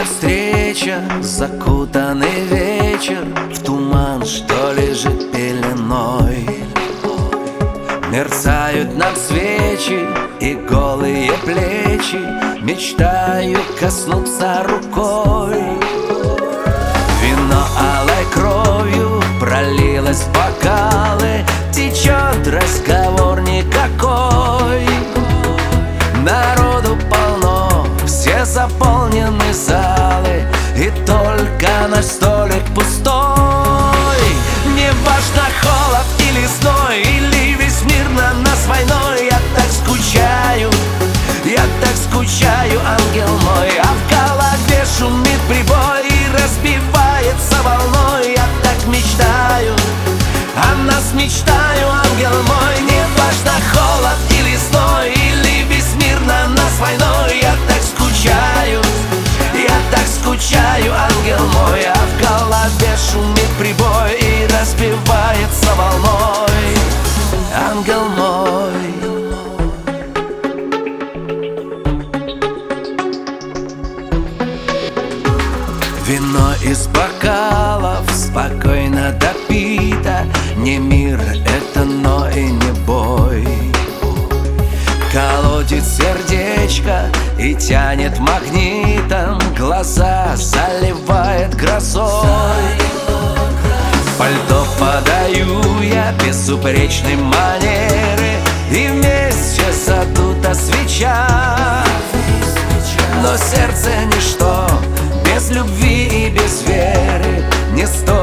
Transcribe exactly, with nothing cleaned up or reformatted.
встреча, закутанный вечер в туман, что лежит пеленой. Мерцают нам свечи и голые плечи, мечтаю коснуться рукой. Вино алой кровью пролилось в бокалы, течет разговор никакой. Народу полно, все заполнены залы, и только наш столик пустой. Не важно, холод или зной, или весь мир на нас войной. Я так скучаю, я так скучаю, ангел мой. А в голове шумит прибой и разбивается волной. Я так мечтаю, о нас мечтаю, ангел мой. Не важно, холод или зной, или весь мир на нас войной. Я так скучаю, я так скучаю, ангел мой. А в голове шумит прибой и разбивается волной, ангел мой. Вино из бокалов спокойно допито. Не мир это, но и не бой. Колотит сердечко и тянет магнитом, глаза заливает грозой. Пальто подаю я безупречной манеры, и вместе задута свеча. Но сердце ничто без любви и без веры не стоит